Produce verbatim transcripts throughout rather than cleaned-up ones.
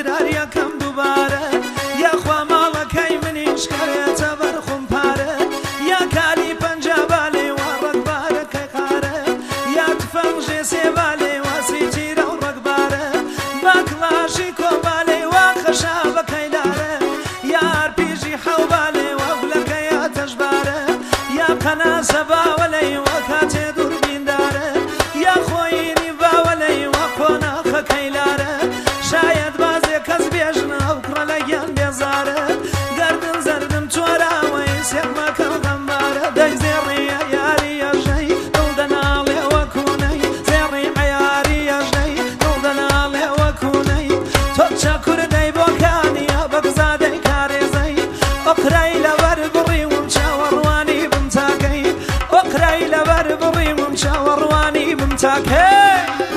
تکرار یەکەم دووبارە یاخوا ماڵەکەی منیش کەوێتە بەرخم پارە یا کالی پەنجابە لێوە ڕەگبارەکەی قارە یا تفەنگژێ سێبە لێوە سیتیرە و ڕەگبارە با کڵاشی کۆبە لێوە خەشابەکەی لارە یا ئارپیژی حەوبە لێوە گولەکەی ئاتەشبارە یا قەناسە باوە لێوە کاتێ دووربیندارە یا خۆینی باوە لێوە قۆناغەکەی لارە شاید بازێ کەس بێژنە ئەو کوڕە لە گیان بێزارە گەردن زەردم چۆراوەی سێقمەکەم غەمبارە دەی زێڕیە یاری ئەژەی دڵدەناڵێ وەکوونەی زێڕی عەیاری ئەژەی دڵدەناڵێ وەکوونەی تۆ چە کوردەی بۆکانیە بەگزادەی کارێزەی ئۆقرەی لەبەر بڕیوم چاوەڕوانی بم تاکەی ئۆقرەی لەبەر بڕیوم چاوەڕوانی بم تاکەی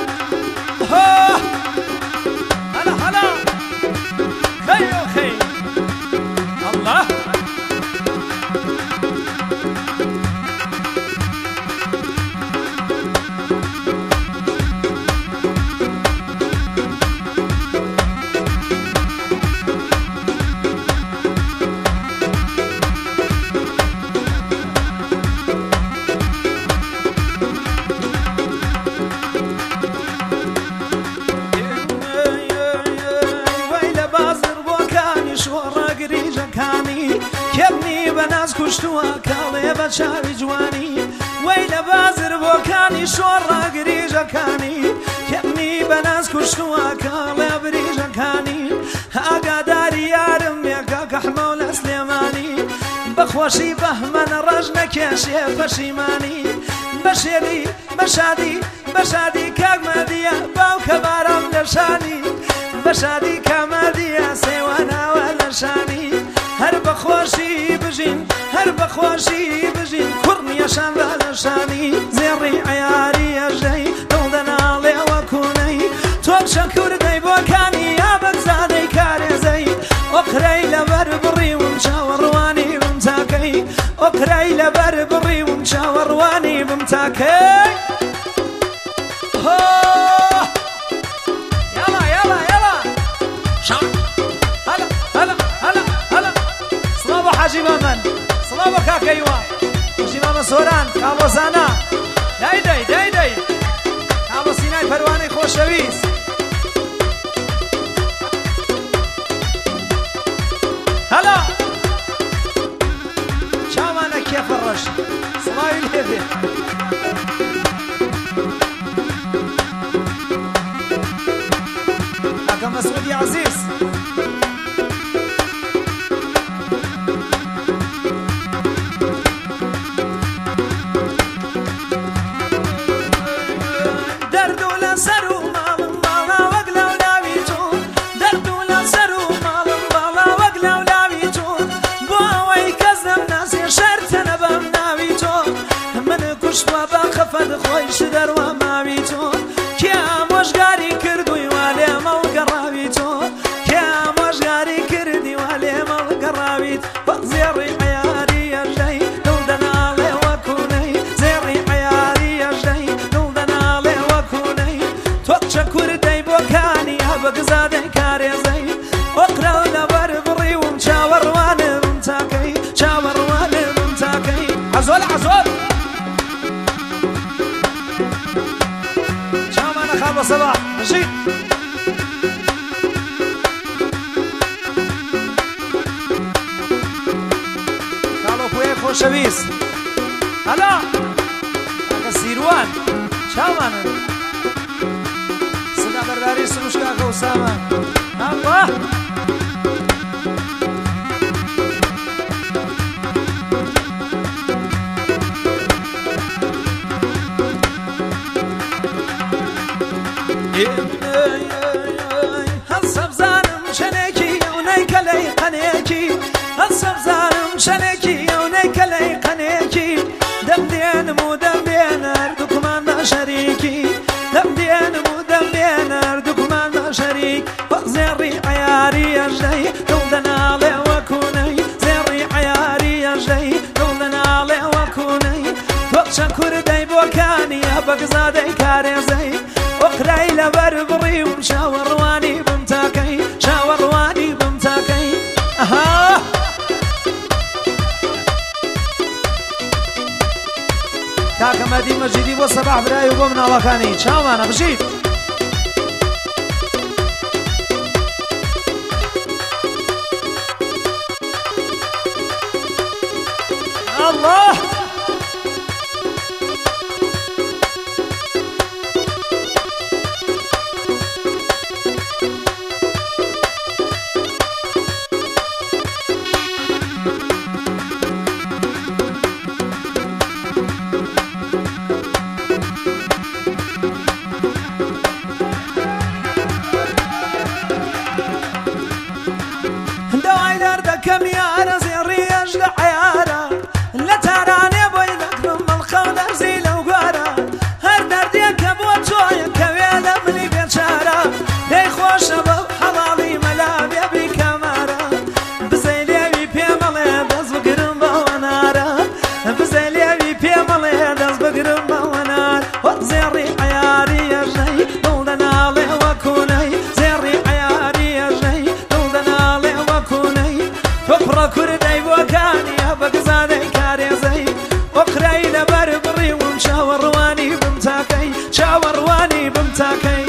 الله کێبنی بەناز کوشتووە کاڵێ بە چاوی جوانی وەی لە بازر بۆکانی شۆڕ ڕاگریژەکانی کێبنی بەناز کوشتووە کاڵێ بریژەکانی ئاگاداری یارم مێکە کەحمە و لە سلێمانی بەخۆشی بەهمەنە ڕەش نەکێشێ پەشیمانی بەشێری بەشادی بەشادی کاگمەدیە باوکە بارام لە شانی بەشادی کامەدیە سێواناوە لە شانی هەر بەخۆشی بژین هەر بەخۆشی بژین کوڕنیەشان بە لە شانی زێڕی عەیاری ئەژەی دڵدەناڵێ وەکوونەی تۆ چە کوردەی بۆکانی یا بەگزادەی کارێزەی ئۆقرەی لەبەر بڕیوم چاوەڕوانی بم تاکەی ئۆقرەی لەبەر بڕیوم چاوەڕوانی بم تاکەی یاڵا یاڵا یاڵا هەلا هەلا هەلا هەلا سڵاو بە حاجی مەمەن سڵاو بە کاکەیوە حاجی مەمە سۆران کابۆزانە دای دەی دای دەی کابۆ سینای پەروانەی خۆشەویست هەلا چاوانە کێفە ڕەش سڵاوی لێبێ کاکە مەسعودی عەزیز خۆی شدەروە ماوی تۆ کێ ئامۆژگاری کردووی وا لێمە گەڕاوی تۆ کێ ئامۆژگاری کردی وا لێمە گەڕاویت بە زێڕی عەیاری ئەژەی دڵدەناڵێ وەکوونەی زێڕی عەیاری ئەژەی دڵدەناڵێ وەکوونەی تۆ چە کوردەی بۆکانی هە بەگزادەی کارێزەی ئۆقرە لەبەر بڕیوم چاوەڕوانم تاکەی چاوەڕوانم تاکەی عەزۆل عەزۆل خابە سەباح بژیت کاڵۆپۆیەک خۆشەویست هەلا کاکە سیروان چاوانن سنا بەرداری سروش کاکە ئوسامە ئەڵڵا هەڵسەبزانم شەنێکی ئەونەی کەلەی قەنێکی هەڵسەبزانم شەنێکی ئەونەی کەلەی قەنێکی دەمدێنم و دەمدێن هەردووکمان بە شەریکی دەمدێنم و دەمدێن هەردووکمان بە شەریک بە زێڕی عەیاری ئەژەی دڵدەناڵێ وەکوونەی زێڕی عەیاری ئەژەی دڵدەناڵێ وەکوونەی تۆ چە کوردەی بۆکانی هە بەگزادەی کارێزەی ئۆقرەی لەبەر بڕیوم چاوەڕوانی بم تاکەی بۆ سەباح برای و بۆ مناڵەکانی چاومانە بژیت الله كم يا رزي الرياج لعيارة لا تراني بوي ذكر من الخضر زي لو قارة هر درديك بوتويا كويلة مني بيشارة لي خوش باب حلالي ملابي بكامارة بزيلي بي بيمالي دز بقرم بوانارة بزيلي بي بيمالي دز بقرم بوانار وزيري عياري يا جاي ولدنا لي وكوني زيري عياري يا جاي ولدنا لي وكوني فقرا كردي وكاني أبقى زادي كاريزي وقرأي لبر بري ومشاور واني بمتاكي شاور واني بمتاكي